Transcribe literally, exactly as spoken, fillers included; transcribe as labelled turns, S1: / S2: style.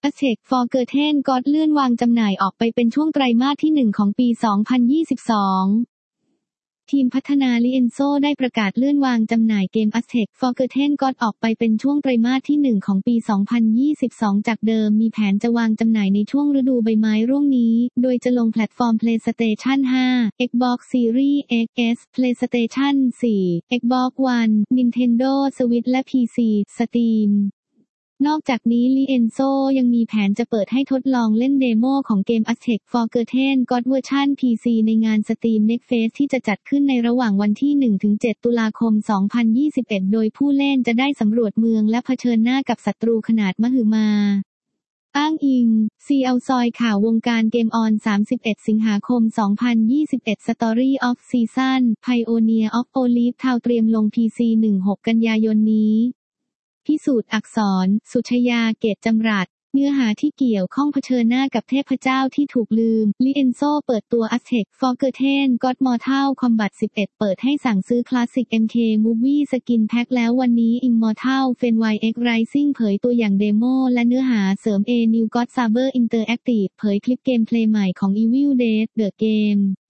S1: Aztec Forgotten God เลื่อนวางจำหน่ายออกไปเป็นช่วงไตรมาสที่หนึ่งของปี สองพันยี่สิบสอง ทีมพัฒนา Lienzo ได้ประกาศเลื่อนวางจำหน่ายเกม Aztec Forgotten God ออกไปเป็นช่วงไตรมาสที่หนึ่งของปี สองพันยี่สิบสอง จากเดิมมีแผนจะวางจำหน่ายในช่วงฤดูใบไม้ร่วงนี้ โดยจะลงแพลตฟอร์ม PlayStation ห้า Xbox Series X S PlayStation สี่ Xbox One Nintendo Switch และ พี ซี Steamนอกจากนี้ Lienzo ยังมีแผนจะเปิดให้ทดลองเล่นเดโมของเกม Aztec Forgotten God เวอร์ชัน พี ซี ในงาน Steam Next Fest ที่จะจัดขึ้นในระหว่างวันที่ หนึ่งถึงเจ็ด ตุลาคม สองพันยี่สิบเอ็ด โดยผู้เล่นจะได้สำรวจเมืองและเผชิญหน้ากับศัตรูขนาดมหึมา อ้างอิง ซี แอล ซอยข่าววงการเกมออน สามสิบเอ็ด สิงหาคม สองพันยี่สิบเอ็ด Story of Season Pioneer of Olive Town เตรียมลง พี ซี สิบหก กันยายนนี้พิสูจน์อักษร สุชยา เกตจำรัดเนื้อหาที่เกี่ยวข้องเผชิญหน้ากับเทพเจ้าที่ถูกลืม Lienzo เปิดตัว Aztec Forgotten God Mortal Kombat สิบเอ็ด เปิดให้สั่งซื้อ Classic เอ็ม เค Movie Skin Pack แล้ววันนี้ Immortal Phoenix X Rising เผยตัวอย่างเดโมและเนื้อหาเสริม A New God Saber Interactive เผยคลิปเกมเพลย์ใหม่ของ Evil Dead The Game